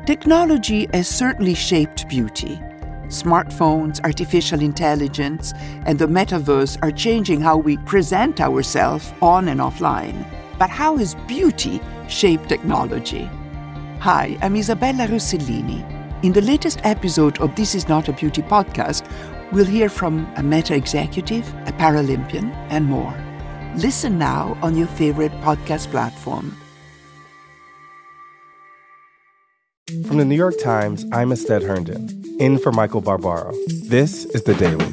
Technology has certainly shaped beauty. Smartphones, artificial intelligence, and the metaverse are changing how we present ourselves on and offline. But how has beauty shaped technology? Hi, I'm Isabella Rossellini. In the latest episode of This Is Not a Beauty podcast, we'll hear from a Meta executive, a Paralympian, and more. Listen now on your favorite podcast platform. From the New York Times, I'm Ested Herndon, in for Michael Barbaro. This is The Daily.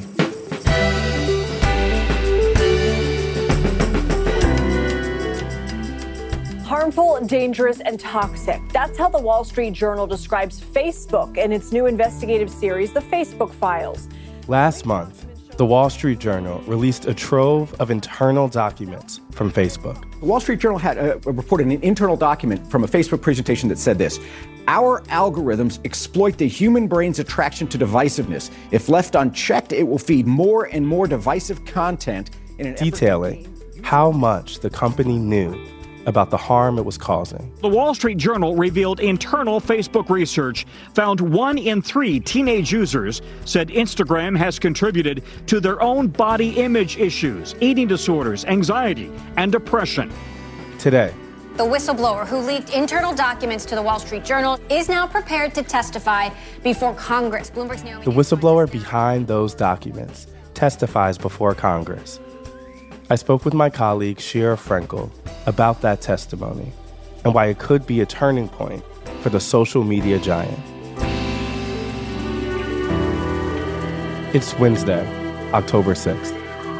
Harmful, dangerous, and toxic. That's how the Wall Street Journal describes Facebook in its new investigative series, The Facebook Files. Last month, the Wall Street Journal released a trove of internal documents from Facebook. The Wall Street Journal had reported an internal document from a Facebook presentation that said this: "Our algorithms exploit the human brain's attraction to divisiveness. If left unchecked, it will feed more and more divisive content." Detailing how much the company knew about the harm it was causing. The Wall Street Journal revealed internal Facebook research found 1 in 3 teenage users said Instagram has contributed to their own body image issues, eating disorders, anxiety, and depression. Today, the whistleblower who leaked internal documents to the Wall Street Journal is now prepared to testify before Congress. Bloomberg's Naomi. The whistleblower behind those documents testifies before Congress. I spoke with my colleague Shira Frenkel about that testimony and why it could be a turning point for the social media giant. It's Wednesday, October 6th.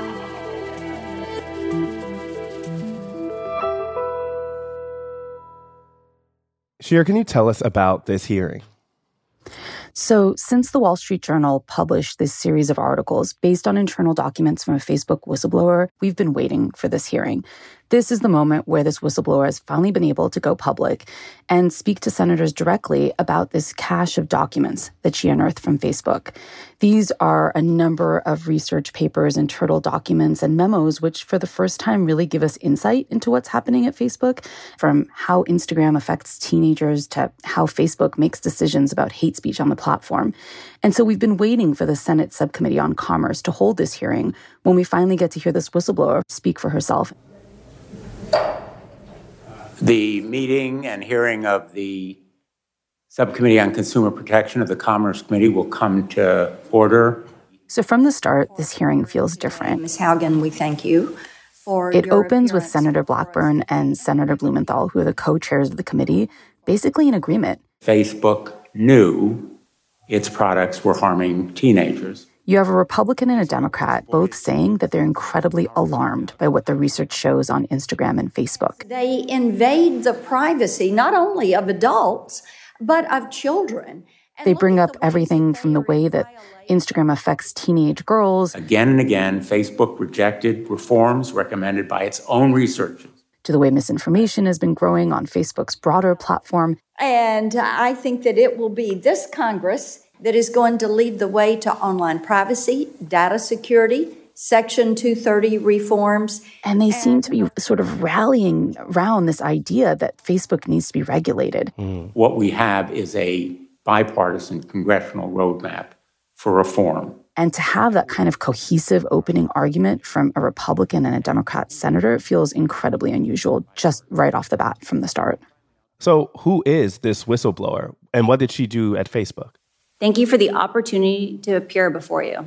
Shira, can you tell us about this hearing? So since the Wall Street Journal published this series of articles based on internal documents from a Facebook whistleblower, we've been waiting for this hearing. This is the moment where this whistleblower has finally been able to go public and speak to senators directly about this cache of documents that she unearthed from Facebook. These are a number of research papers, internal documents, and memos, which for the first time really give us insight into what's happening at Facebook, from how Instagram affects teenagers to how Facebook makes decisions about hate speech on the platform. And so we've been waiting for the Senate Subcommittee on Commerce to hold this hearing when we finally get to hear this whistleblower speak for herself. The meeting and hearing of the Subcommittee on Consumer Protection of the Commerce Committee will come to order. So from the start, this hearing feels different. Ms. Haugen, we thank you for It opens with Senator Blackburn and Senator Blumenthal, who are the co-chairs of the committee, basically in agreement. Facebook knew its products were harming teenagers. You have a Republican and a Democrat both saying that they're incredibly alarmed by what the research shows on Instagram and Facebook. They invade the privacy not only of adults, but of children. They bring up everything from the way that Instagram affects teenage girls. Again and again, Facebook rejected reforms recommended by its own researchers. To the way misinformation has been growing on Facebook's broader platform. And I think that it will be this Congress that is going to lead the way to online privacy, data security, Section 230 reforms. And they seem to be sort of rallying around this idea that Facebook needs to be regulated. What we have is a bipartisan congressional roadmap for reform. And to have that kind of cohesive opening argument from a Republican and a Democrat senator feels incredibly unusual, just right off the bat from the start. So who is this whistleblower, and what did she do at Facebook? Thank you for the opportunity to appear before you.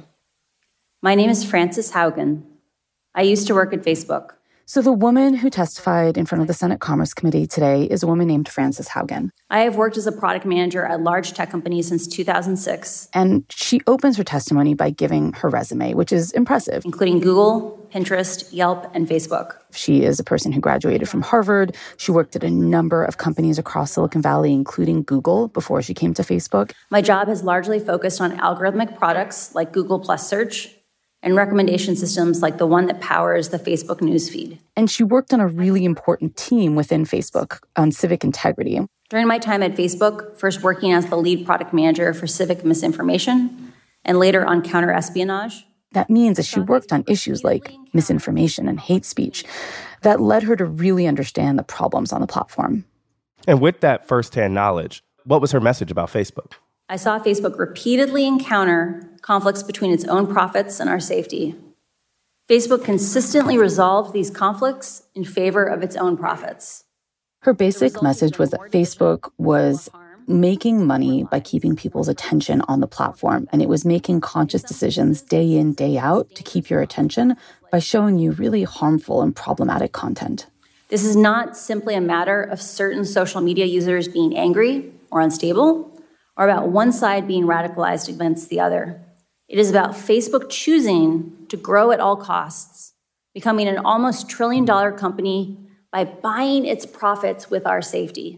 My name is Frances Haugen. I used to work at Facebook. So the woman who testified in front of the Senate Commerce Committee today is a woman named Frances Haugen. I have worked as a product manager at large tech companies since 2006. And she opens her testimony by giving her resume, which is impressive. Including Google, Pinterest, Yelp, and Facebook. She is a person who graduated from Harvard. She worked at a number of companies across Silicon Valley, including Google, before she came to Facebook. My job has largely focused on algorithmic products like Google Plus Search and recommendation systems like the one that powers the Facebook newsfeed. And she worked on a really important team within Facebook on civic integrity. During my time at Facebook, first working as the lead product manager for civic misinformation, and later on counter-espionage. That means that she worked on issues like misinformation and hate speech that led her to really understand the problems on the platform. And with that firsthand knowledge, what was her message about Facebook? I saw Facebook repeatedly encounter conflicts between its own profits and our safety. Facebook consistently resolved these conflicts in favor of its own profits. Her basic message was that Facebook was making money by keeping people's attention on the platform, and it was making conscious decisions day in, day out to keep your attention by showing you really harmful and problematic content. This is not simply a matter of certain social media users being angry or unstable, or about one side being radicalized against the other. It is about Facebook choosing to grow at all costs, becoming an almost $1 trillion company by buying its profits with our safety.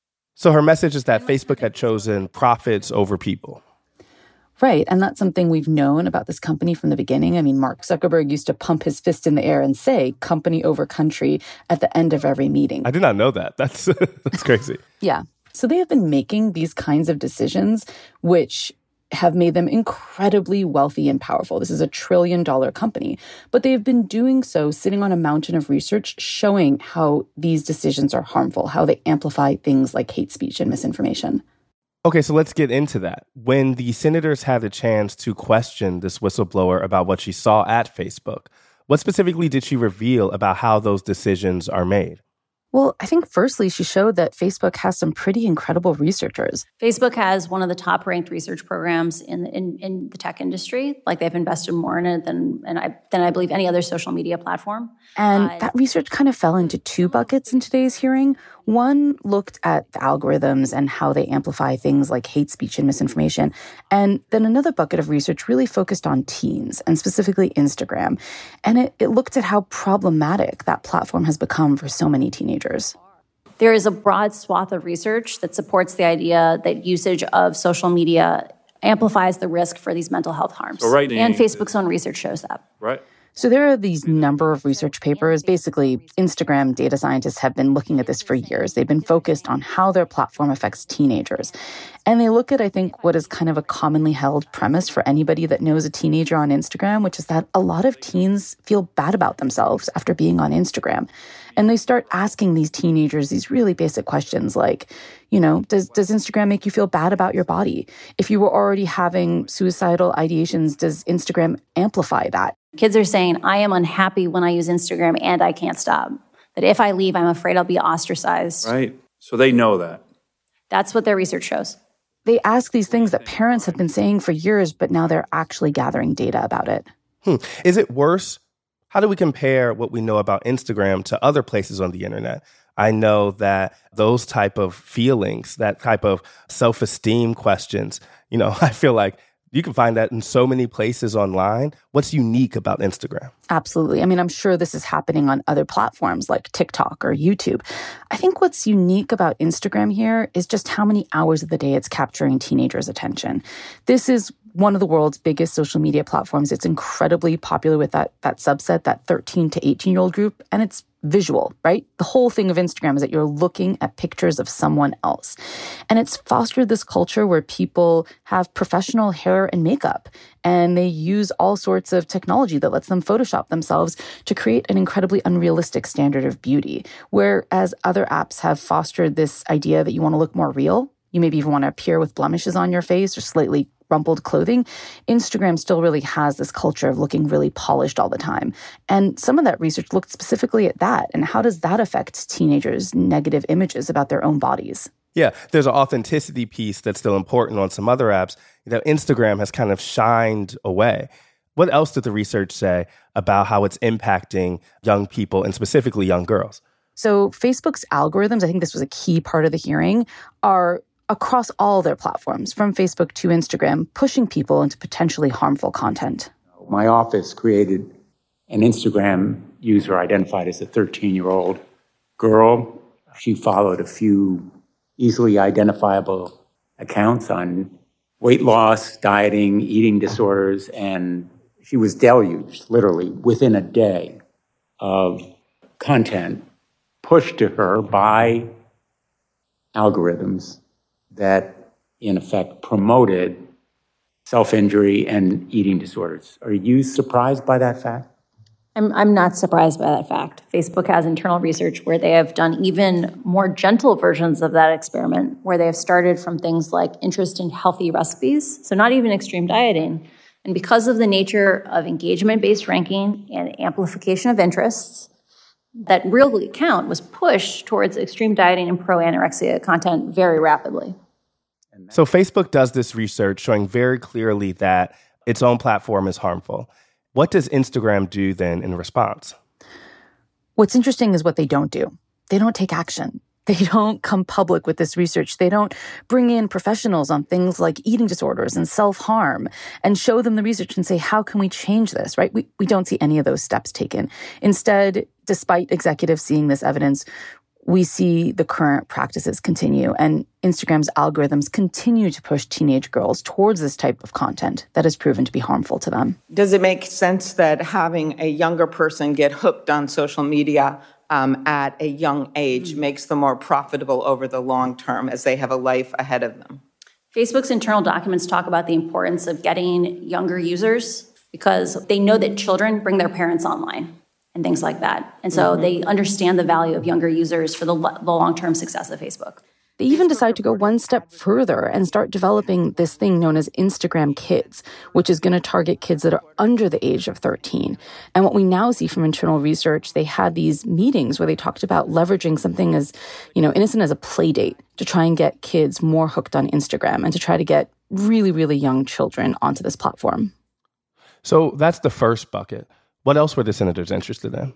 So her message is that Facebook had chosen profits over people. Right, and that's something we've known about this company from the beginning. I mean, Mark Zuckerberg used to pump his fist in the air and say, company over country, at the end of every meeting. I did not know that. That's crazy. Yeah. So they have been making these kinds of decisions, which have made them incredibly wealthy and powerful. This is a $1 trillion company, but they've been doing so sitting on a mountain of research showing how these decisions are harmful, how they amplify things like hate speech and misinformation. Okay, so let's get into that. When the senators had the chance to question this whistleblower about what she saw at Facebook, what specifically did she reveal about how those decisions are made? Well, I think firstly, she showed that Facebook has some pretty incredible researchers. Facebook has one of the top-ranked research programs in the tech industry. Like, they've invested more in it than I believe any other social media platform. And that research kind of fell into two buckets in today's hearing. One looked at the algorithms and how they amplify things like hate speech and misinformation. And then another bucket of research really focused on teens, and specifically Instagram. And it looked at how problematic that platform has become for so many teenagers. There is a broad swath of research that supports the idea that usage of social media amplifies the risk for these mental health harms. So and Facebook's own research shows that. Right. So there are these number of research papers. Basically, Instagram data scientists have been looking at this for years. They've been focused on how their platform affects teenagers. And they look at, I think, what is kind of a commonly held premise for anybody that knows a teenager on Instagram, which is that a lot of teens feel bad about themselves after being on Instagram. And they start asking these teenagers these really basic questions like, you know, does Instagram make you feel bad about your body? If you were already having suicidal ideations, does Instagram amplify that? Kids are saying, I am unhappy when I use Instagram and I can't stop. That if I leave, I'm afraid I'll be ostracized. Right. So they know that. That's what their research shows. They ask these things that parents have been saying for years, but now they're actually gathering data about it. Is it worse? How do we compare what we know about Instagram to other places on the internet? I know that those type of feelings, that type of self-esteem questions, you know, I feel like you can find that in so many places online. What's unique about Instagram? Absolutely. I mean, I'm sure this is happening on other platforms like TikTok or YouTube. I think what's unique about Instagram here is just how many hours of the day it's capturing teenagers' attention. This is one of the world's biggest social media platforms. It's incredibly popular with that subset, that 13 to 18-year-old group, and it's visual, right? The whole thing of Instagram is that you're looking at pictures of someone else. And it's fostered this culture where people have professional hair and makeup, and they use all sorts of technology that lets them Photoshop themselves to create an incredibly unrealistic standard of beauty. Whereas other apps have fostered this idea that you want to look more real. You maybe even want to appear with blemishes on your face or slightly rumpled clothing. Instagram still really has this culture of looking really polished all the time. And some of that research looked specifically at that. And how does that affect teenagers' negative images about their own bodies? Yeah, there's an authenticity piece that's still important on some other apps. You know, Instagram has kind of shined away. What else did the research say about how it's impacting young people and specifically young girls? So Facebook's algorithms, I think this was a key part of the hearing, are across all their platforms, from Facebook to Instagram, pushing people into potentially harmful content. My office created an Instagram user identified as a 13-year-old girl. She followed a few easily identifiable accounts on weight loss, dieting, eating disorders, and she was deluged, literally, within a day of content pushed to her by algorithms that, in effect, promoted self-injury and eating disorders. Are you surprised by that fact? I'm not surprised by that fact. Facebook has internal research where they have done even more gentle versions of that experiment, where they have started from things like interest in healthy recipes, so not even extreme dieting. And because of the nature of engagement-based ranking and amplification of interests, that really count was pushed towards extreme dieting and pro-anorexia content very rapidly. So Facebook does this research showing very clearly that its own platform is harmful. What does Instagram do then in response? What's interesting is what they don't do. They don't take action. They don't come public with this research. They don't bring in professionals on things like eating disorders and self-harm and show them the research and say, how can we change this, right? We don't see any of those steps taken. Instead, despite executives seeing this evidence, we see the current practices continue, and Instagram's algorithms continue to push teenage girls towards this type of content that has proven to be harmful to them. Does it make sense that having a younger person get hooked on social media at a young age makes them more profitable over the long term as they have a life ahead of them? Facebook's internal documents talk about the importance of getting younger users because they know that children bring their parents online and things like that. And so they understand the value of younger users for the long-term success of Facebook. They even decide to go one step further and start developing this thing known as Instagram Kids, which is going to target kids that are under the age of 13. And what we now see from internal research, they had these meetings where they talked about leveraging something as, innocent as a play date to try and get kids more hooked on Instagram and to try to get really, really young children onto this platform. So that's the first bucket. What else were the senators interested in?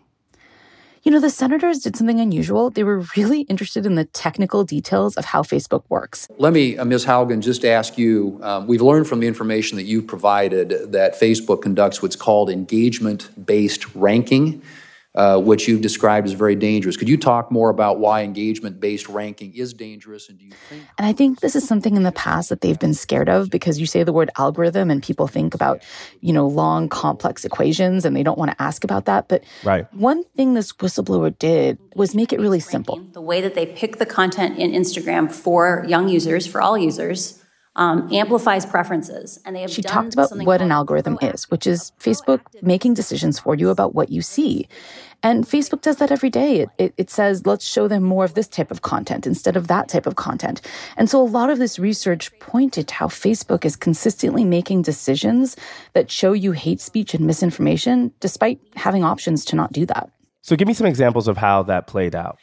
The senators did something unusual. They were really interested in the technical details of how Facebook works. Let me, Ms. Haugen, just ask you, we've learned from the information that you provided that Facebook conducts what's called engagement-based ranking, which you've described as very dangerous. Could you talk more about why engagement-based ranking is dangerous? And do you think? And I think this is something in the past that they've been scared of because you say the word algorithm and people think about, long, complex equations and they don't want to ask about that. But one thing this whistleblower did was make it really simple. The way that they pick the content in Instagram for young users, for all users, amplifies preferences. And she talked about what an algorithm is, which is Facebook making decisions for you about what you see. And Facebook does that every day. It says, let's show them more of this type of content instead of that type of content. And so a lot of this research pointed to how Facebook is consistently making decisions that show you hate speech and misinformation, despite having options to not do that. So give me some examples of how that played out.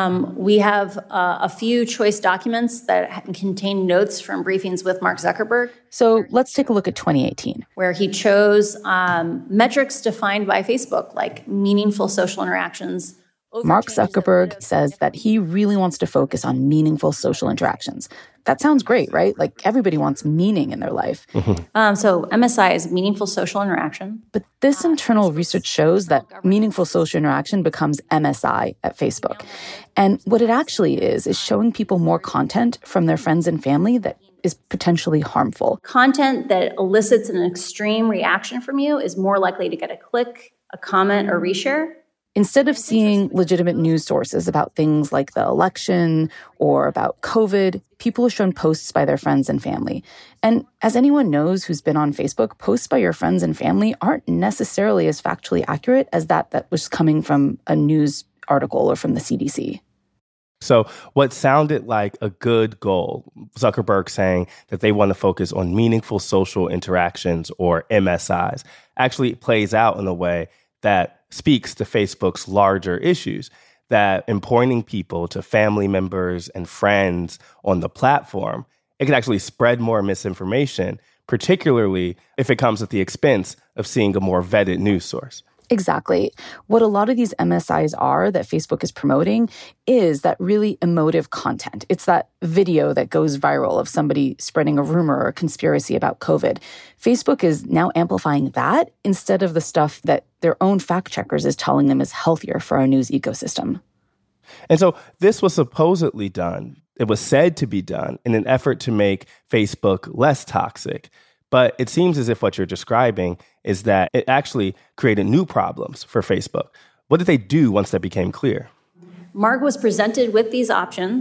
We have a few choice documents that contain notes from briefings with Mark Zuckerberg. So let's take a look at 2018. Where he chose metrics defined by Facebook, like meaningful social interactions. Mark Zuckerberg says that he really wants to focus on meaningful social interactions. That sounds great, right? Like everybody wants meaning in their life. So MSI is meaningful social interaction. But this internal research shows that meaningful social interaction becomes MSI at Facebook. And what it actually is showing people more content from their friends and family that is potentially harmful. Content that elicits an extreme reaction from you is more likely to get a click, a comment, or reshare. Instead of seeing legitimate news sources about things like the election or about COVID, people are shown posts by their friends and family. And as anyone knows who's been on Facebook, posts by your friends and family aren't necessarily as factually accurate as that was coming from a news article or from the CDC. So what sounded like a good goal, Zuckerberg saying that they want to focus on meaningful social interactions or MSIs, actually plays out in a way that speaks to Facebook's larger issues, that in pointing people to family members and friends on the platform, it can actually spread more misinformation, particularly if it comes at the expense of seeing a more vetted news source. Exactly. What a lot of these MSIs are that Facebook is promoting is that really emotive content. It's that video that goes viral of somebody spreading a rumor or a conspiracy about COVID. Facebook is now amplifying that instead of the stuff that their own fact checkers is telling them is healthier for our news ecosystem. And so this was supposedly done. It was said to be done in an effort to make Facebook less toxic. But it seems as if what you're describing is that it actually created new problems for Facebook. What did they do once that became clear? Mark was presented with these options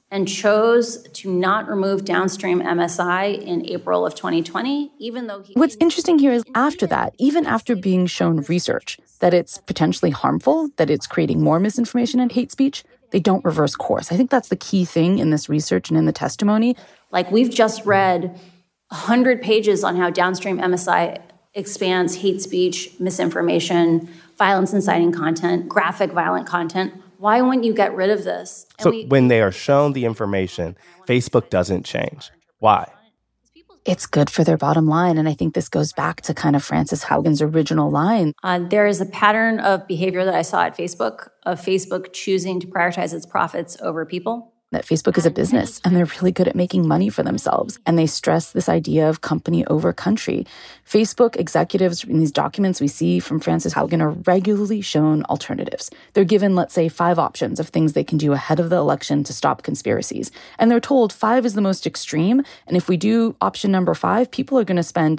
and chose to not remove downstream MSI in April of 2020, even though What's interesting here is after that, even after being shown research that it's potentially harmful, that it's creating more misinformation and hate speech, they don't reverse course. I think that's the key thing in this research and in the testimony. Like, we've just read 100 pages on how downstream MSI expands hate speech, misinformation, violence inciting content, graphic violent content. Why wouldn't you get rid of this? When they are shown the information, Facebook doesn't change. Why? It's good for their bottom line. And I think this goes back to kind of Frances Haugen's original line. There is a pattern of behavior that I saw at Facebook, of Facebook choosing to prioritize its profits over people. That Facebook is a business and they're really good at making money for themselves. And they stress this idea of company over country. Facebook executives in these documents we see from Frances Haugen are regularly shown alternatives. They're given, let's say, 5 options of things they can do ahead of the election to stop conspiracies. And they're told 5 is the most extreme. And if we do option number 5, people are going to spend,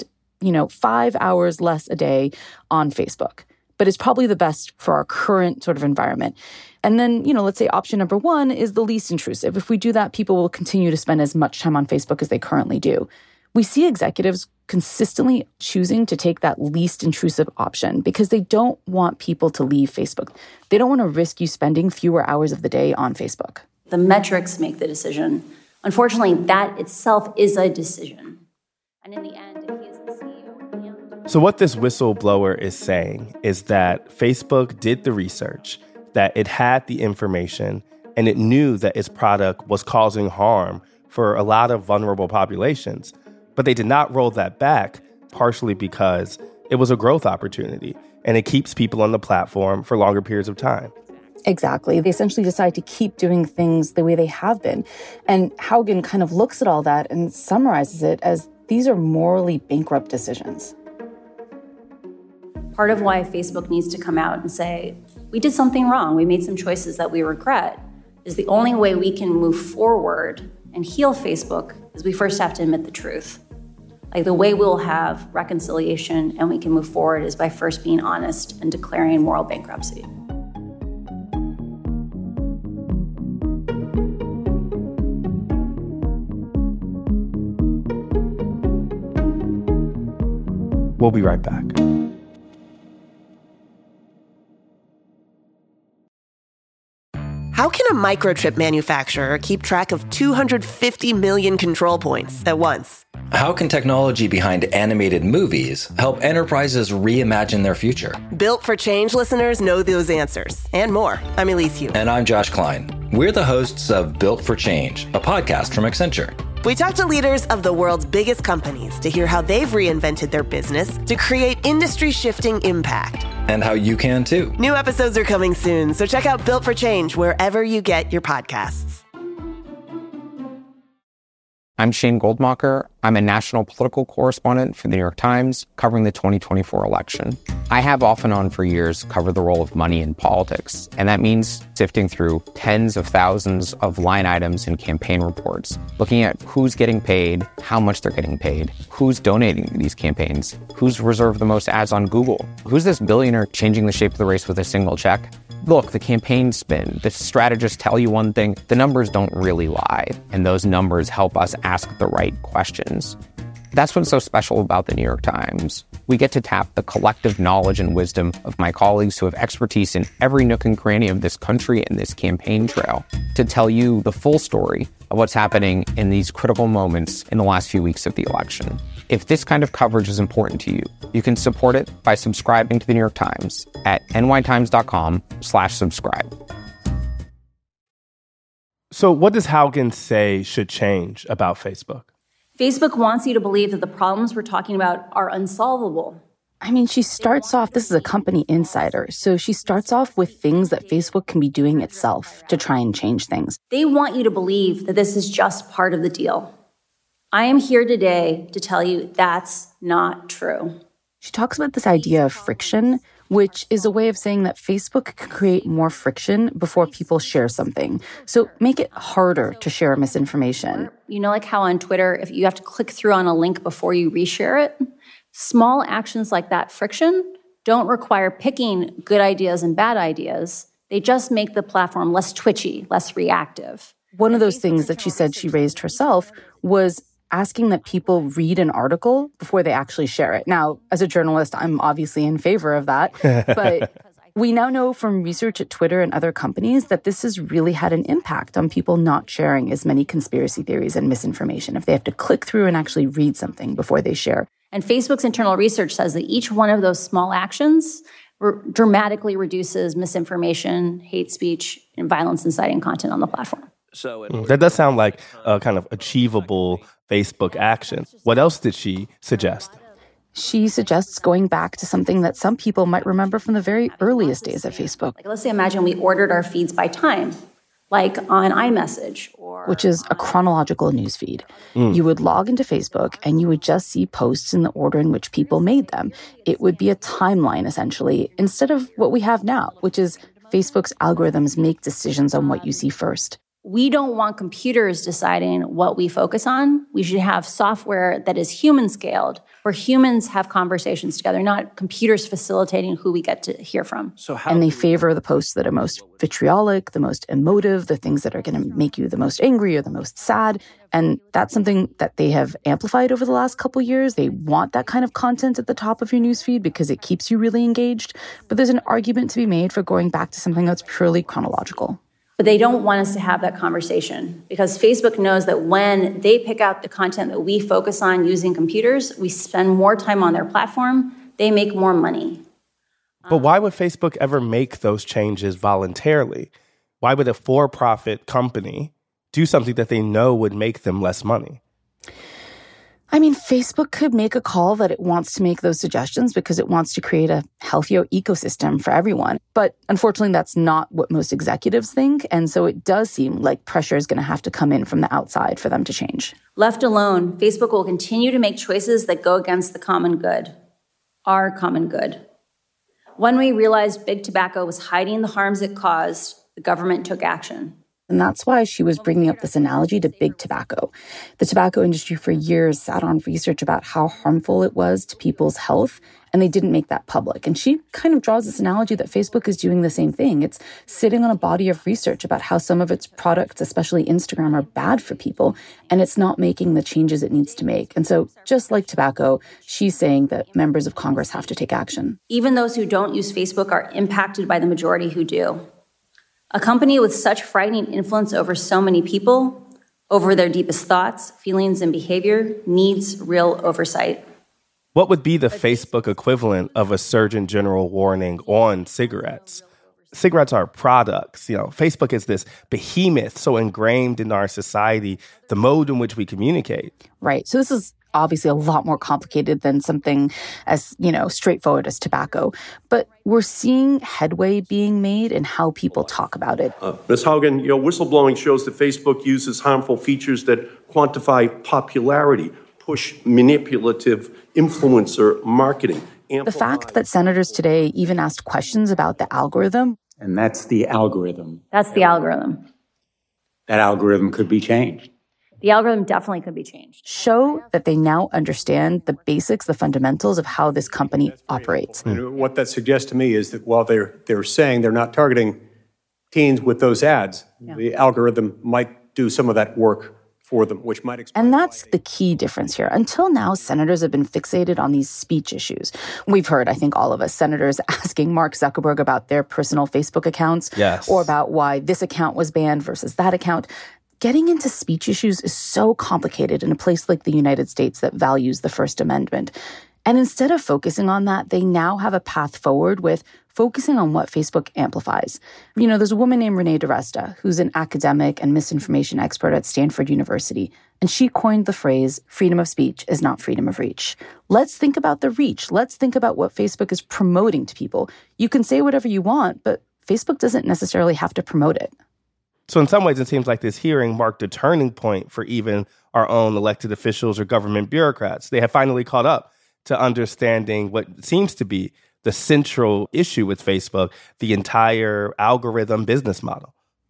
5 hours less a day on Facebook. But it's probably the best for our current sort of environment. And then, let's say option number 1 is the least intrusive. If we do that, people will continue to spend as much time on Facebook as they currently do. We see executives consistently choosing to take that least intrusive option because they don't want people to leave Facebook. They don't want to risk you spending fewer hours of the day on Facebook. The metrics make the decision. Unfortunately, that itself is a decision. And in the end, if he is the CEO... So what this whistleblower is saying is that Facebook did the research, that it had the information, and it knew that its product was causing harm for a lot of vulnerable populations. But they did not roll that back, partially because it was a growth opportunity, and it keeps people on the platform for longer periods of time. Exactly. They essentially decide to keep doing things the way they have been. And Haugen kind of looks at all that and summarizes it as these are morally bankrupt decisions. Part of why Facebook needs to come out and say, we did something wrong, we made some choices that we regret, is the only way we can move forward and heal Facebook is we first have to admit the truth. Like, the way we'll have reconciliation and we can move forward is by first being honest and declaring moral bankruptcy. We'll be right back. How can a microchip manufacturer keep track of 250 million control points at once? How can technology behind animated movies help enterprises reimagine their future? Built for Change listeners know those answers and more. I'm Elise Hu. And I'm Josh Klein. We're the hosts of Built for Change, a podcast from Accenture. We talk to leaders of the world's biggest companies to hear how they've reinvented their business to create industry-shifting impact. And how you can too. New episodes are coming soon, so check out Built for Change wherever you get your podcasts. I'm Shane Goldmacher. I'm a national political correspondent for the New York Times, covering the 2024 election. I have off and on for years covered the role of money in politics, and that means sifting through tens of thousands of line items in campaign reports, looking at who's getting paid, how much they're getting paid, who's donating to these campaigns, who's reserved the most ads on Google, who's this billionaire changing the shape of the race with a single check. Look, the campaign spin, the strategists tell you one thing, the numbers don't really lie, and those numbers help us ask the right questions. That's what's so special about the New York Times. We get to tap the collective knowledge and wisdom of my colleagues who have expertise in every nook and cranny of this country and this campaign trail to tell you the full story of what's happening in these critical moments in the last few weeks of the election. If this kind of coverage is important to you, you can support it by subscribing to the New York Times at nytimes.com/subscribe. So what does Haugen say should change about Facebook? Facebook wants you to believe that the problems we're talking about are unsolvable. I mean, she starts off, this is a company insider, so she starts off with things that Facebook can be doing itself to try and change things. They want you to believe that this is just part of the deal. I am here today to tell you that's not true. She talks about this idea of friction, which is a way of saying that Facebook can create more friction before people share something. So make it harder to share misinformation. You know, like how on Twitter, if you have to click through on a link before you reshare it, small actions like that friction don't require picking good ideas and bad ideas. They just make the platform less twitchy, less reactive. One of those things that she said she raised herself was asking that people read an article before they actually share it. Now, as a journalist, I'm obviously in favor of that, but we now know from research at Twitter and other companies that this has really had an impact on people not sharing as many conspiracy theories and misinformation if they have to click through and actually read something before they share. And Facebook's internal research says that each one of those small actions dramatically reduces misinformation, hate speech, and violence inciting content on the platform. That does sound like a kind of achievable Facebook action. What else did she suggest? She suggests going back to something that some people might remember from the very earliest days of Facebook. Like, let's say, imagine we ordered our feeds by time, like on iMessage, which is a chronological newsfeed. You would log into Facebook and you would just see posts in the order in which people made them. It would be a timeline, essentially, instead of what we have now, which is Facebook's algorithms make decisions on what you see first. We don't want computers deciding what we focus on. We should have software that is human-scaled, where humans have conversations together, not computers facilitating who we get to hear from. And they favor the posts that are most vitriolic, the most emotive, the things that are going to make you the most angry or the most sad. And that's something that they have amplified over the last couple years. They want that kind of content at the top of your newsfeed because it keeps you really engaged. But there's an argument to be made for going back to something that's purely chronological. But they don't want us to have that conversation because Facebook knows that when they pick out the content that we focus on using computers, we spend more time on their platform, they make more money. But why would Facebook ever make those changes voluntarily? Why would a for-profit company do something that they know would make them less money? I mean, Facebook could make a call that it wants to make those suggestions because it wants to create a healthier ecosystem for everyone. But unfortunately, that's not what most executives think. And so it does seem like pressure is going to have to come in from the outside for them to change. Left alone, Facebook will continue to make choices that go against the common good, our common good. When we realized big tobacco was hiding the harms it caused, the government took action. And that's why she was bringing up this analogy to big tobacco. The tobacco industry for years sat on research about how harmful it was to people's health, and they didn't make that public. And she kind of draws this analogy that Facebook is doing the same thing. It's sitting on a body of research about how some of its products, especially Instagram, are bad for people, and it's not making the changes it needs to make. And so just like tobacco, she's saying that members of Congress have to take action. Even those who don't use Facebook are impacted by the majority who do. A company with such frightening influence over so many people, over their deepest thoughts, feelings, and behavior, needs real oversight. What would be the Facebook equivalent of a Surgeon General warning on cigarettes? Cigarettes are products. Facebook is this behemoth so ingrained in our society, the mode in which we communicate. Right. So this is obviously a lot more complicated than something as, straightforward as tobacco. But we're seeing headway being made in how people talk about it. Ms. Haugen, whistleblowing shows that Facebook uses harmful features that quantify popularity, push manipulative influencer marketing. The fact that senators today even asked questions about the algorithm. And that's the algorithm. That's the algorithm. That algorithm could be changed. The algorithm definitely could be changed. Show that they now understand the basics, the fundamentals of how this company operates. And what that suggests to me is that while they're saying they're not targeting teens with those ads, the algorithm might do some of that work for them, which might explain. And that's the key difference here. Until now, senators have been fixated on these speech issues. We've heard, I think all of us, senators asking Mark Zuckerberg about their personal Facebook accounts, or about why this account was banned versus that account. Getting into speech issues is so complicated in a place like the United States that values the First Amendment. And instead of focusing on that, they now have a path forward with focusing on what Facebook amplifies. There's a woman named Renee DiResta, who's an academic and misinformation expert at Stanford University, and she coined the phrase, freedom of speech is not freedom of reach. Let's think about the reach. Let's think about what Facebook is promoting to people. You can say whatever you want, but Facebook doesn't necessarily have to promote it. So in some ways, it seems like this hearing marked a turning point for even our own elected officials or government bureaucrats. They have finally caught up to understanding what seems to be the central issue with Facebook, the entire algorithm business model.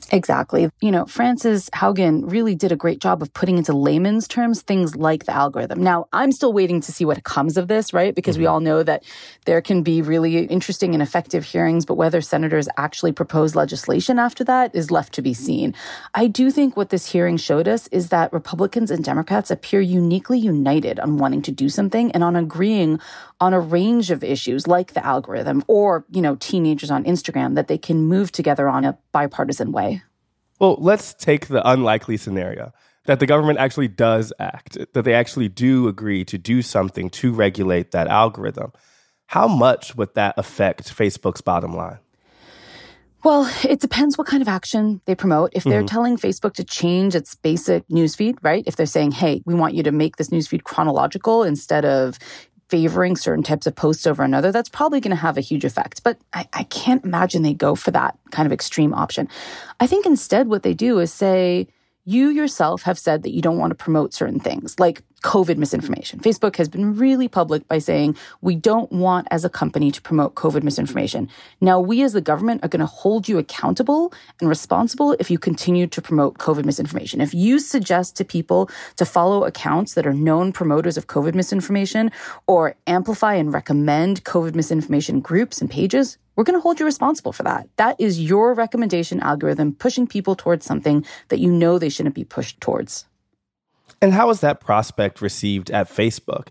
Exactly. You know, Frances Haugen really did a great job of putting into layman's terms things like the algorithm. Now, I'm still waiting to see what comes of this, right? Because we all know that there can be really interesting and effective hearings, but whether senators actually propose legislation after that is left to be seen. I do think what this hearing showed us is that Republicans and Democrats appear uniquely united on wanting to do something and on agreeing on a range of issues like the algorithm or, you know, teenagers on Instagram that they can move together on a bipartisan way. Well, let's take the unlikely scenario that the government actually does act, that they actually do agree to do something to regulate that algorithm. How much would that affect Facebook's bottom line? Well, it depends what kind of action they promote. If they're telling Facebook to change its basic newsfeed, right? If they're saying, hey, we want you to make this newsfeed chronological instead of favoring certain types of posts over another, that's probably going to have a huge effect. But I can't imagine they go for that kind of extreme option. I think instead what they do is say, you yourself have said that you don't want to promote certain things like COVID misinformation. Facebook has been really public by saying we don't want as a company to promote COVID misinformation. Now, we as the government are going to hold you accountable and responsible if you continue to promote COVID misinformation. If you suggest to people to follow accounts that are known promoters of COVID misinformation or amplify and recommend COVID misinformation groups and pages, we're going to hold you responsible for that. That is your recommendation algorithm pushing people towards something that you know they shouldn't be pushed towards. And how was that prospect received at Facebook?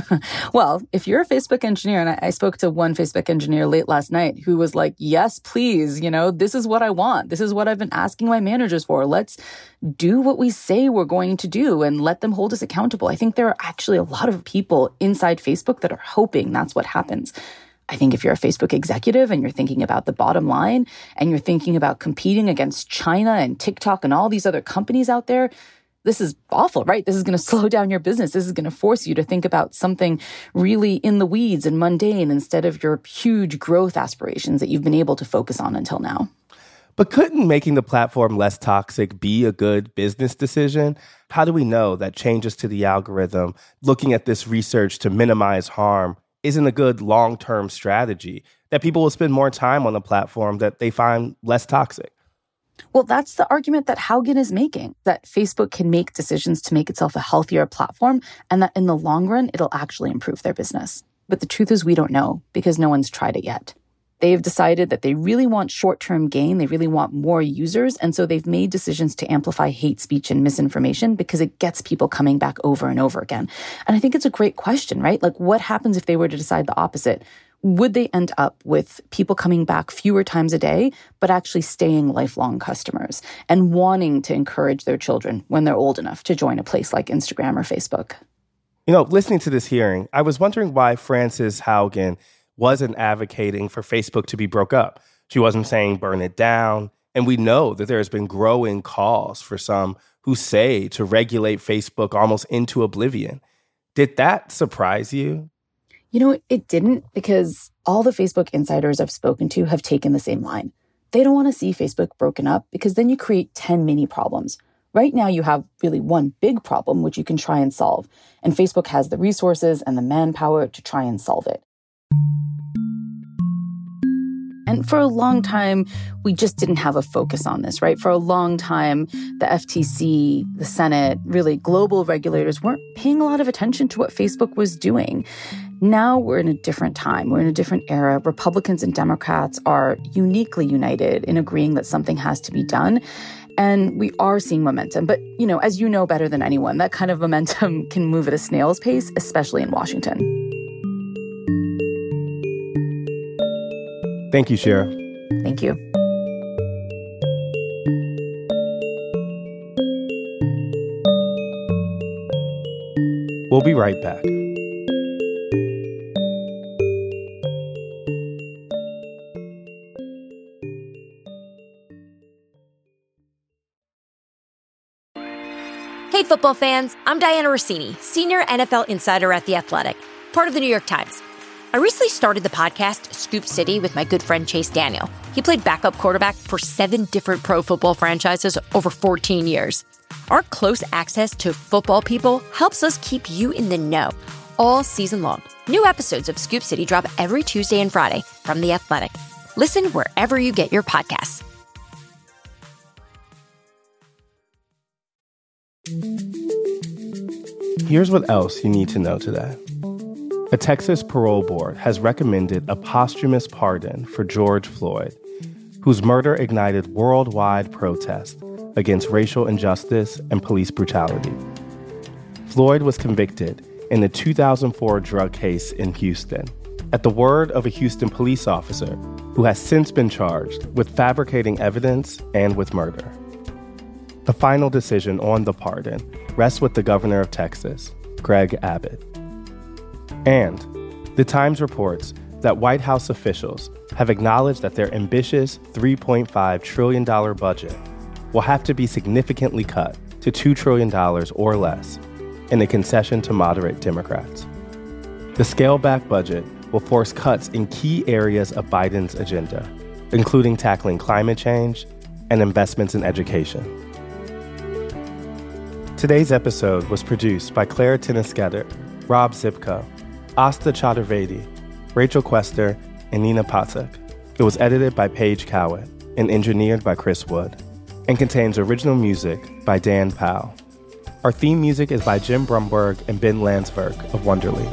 Well, if you're a Facebook engineer, and I spoke to one Facebook engineer late last night who was like, yes, please, you know, this is what I want. This is what I've been asking my managers for. Let's do what we say we're going to do and let them hold us accountable. I think there are actually a lot of people inside Facebook that are hoping that's what happens. I think if you're a Facebook executive and you're thinking about the bottom line and you're thinking about competing against China and TikTok and all these other companies out there, this is awful, right? This is going to slow down your business. This is going to force you to think about something really in the weeds and mundane instead of your huge growth aspirations that you've been able to focus on until now. But couldn't making the platform less toxic be a good business decision? How do we know that changes to the algorithm, looking at this research to minimize harm, isn't a good long-term strategy, that people will spend more time on the platform that they find less toxic? Well, that's the argument that Haugen is making, that Facebook can make decisions to make itself a healthier platform and that in the long run, it'll actually improve their business. But the truth is we don't know because no one's tried it yet. They've decided that they really want short-term gain. They really want more users. And so they've made decisions to amplify hate speech and misinformation because it gets people coming back over and over again. And I think it's a great question, right? Like, what happens if they were to decide the opposite? Would they end up with people coming back fewer times a day, but actually staying lifelong customers and wanting to encourage their children when they're old enough to join a place like Instagram or Facebook? You know, listening to this hearing, I was wondering why Frances Haugen wasn't advocating for Facebook to be broke up. She wasn't saying burn it down. And we know that there has been growing calls for some who say to regulate Facebook almost into oblivion. Did that surprise you? You know, it didn't, because all the Facebook insiders I've spoken to have taken the same line. They don't want to see Facebook broken up because then you create 10 mini problems. Right now, you have really one big problem, which you can try and solve. And Facebook has the resources and the manpower to try and solve it. And for a long time, we just didn't have a focus on this, right? For a long time, the FTC, the Senate, really global regulators weren't paying a lot of attention to what Facebook was doing. Now we're in a different time. We're in a different era. Republicans and Democrats are uniquely united in agreeing that something has to be done. And we are seeing momentum. But, you know, as you know better than anyone, that kind of momentum can move at a snail's pace, especially in Washington. Thank you, Shira. Thank you. We'll be right back. Hey, football fans, I'm Diana Rossini, senior NFL insider at The Athletic, part of the New York Times. I recently started the podcast Scoop City with my good friend Chase Daniel. He played backup quarterback for 7 different pro football franchises over 14 years. Our close access to football people helps us keep you in the know all season long. New episodes of Scoop City drop every Tuesday and Friday from The Athletic. Listen wherever you get your podcasts. Here's what else you need to know today. A Texas parole board has recommended a posthumous pardon for George Floyd, whose murder ignited worldwide protest against racial injustice and police brutality. Floyd was convicted in the 2004 drug case in Houston, at the word of a Houston police officer who has since been charged with fabricating evidence and with murder. The final decision on the pardon rests with the governor of Texas, Greg Abbott. And The Times reports that White House officials have acknowledged that their ambitious $3.5 trillion budget will have to be significantly cut to $2 trillion or less in a concession to moderate Democrats. The scaled-back budget will force cuts in key areas of Biden's agenda, including tackling climate change and investments in education. Today's episode was produced by Claire Tinniskeder, Rob Zipko, Asta Chaturvedi, Rachel Quester, and Nina Patek. It was edited by Paige Cowett and engineered by Chris Wood, and contains original music by Dan Powell. Our theme music is by Jim Brumberg and Ben Landsberg of Wonderly.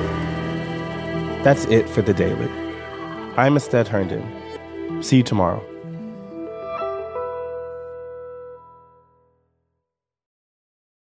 That's it for The Daily. I'm Ested Herndon. See you tomorrow.